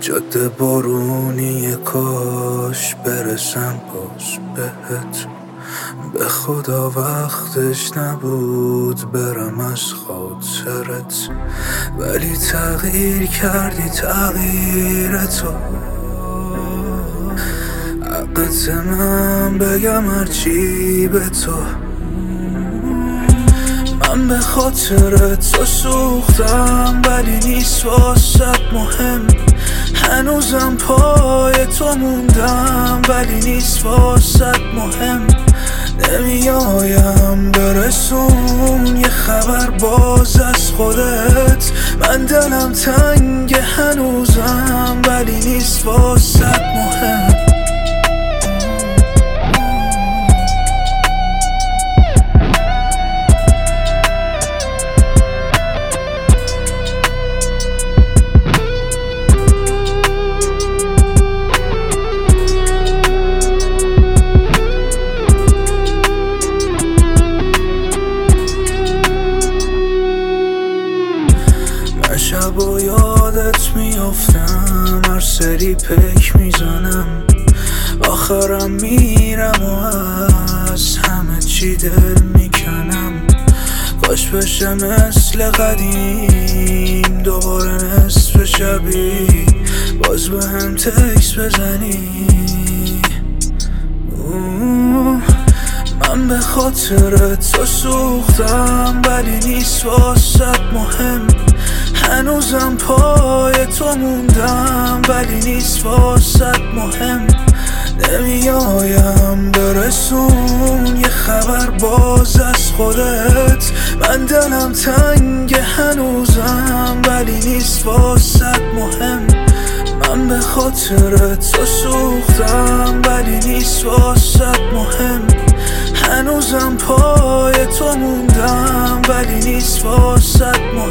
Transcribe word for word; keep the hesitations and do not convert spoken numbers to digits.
جاده بارونی، کاش برسم باز بهت. به خدا وقتش نبود برم از خاطرت، ولی تغییر کردی تغییر تو. حقت من بگم هرچی به تو. من به خاطر تو سوختم ولی نیست واسط مهم. هنوزم پای تو موندم ولی نیست واسط مهم. نمیایم برسون یه خبر باز از خودت. من دلم تنگ هنوزم ولی نیست واسط مهم. شب و یادت میافتم، هر سری پک میزنم، آخرم میرم و از همه چی دل میکنم. کاش بشه مثل قدیم دوباره نصف شبی باز به هم تکس بزنی. من به خاطر تو سوختم ولی نیست واسط مهم. هنوزم پای تو موندم ولی نیست واسط مهم. نمیایم برسون یه خبر باز از خودت. من دلم تنگ هنوزم ولی نیست واسط مهم. من به خاطر تو سوختم ولی نیست واسط مهم. هنوزم پای تو موندم ولی نیست واسط مهم.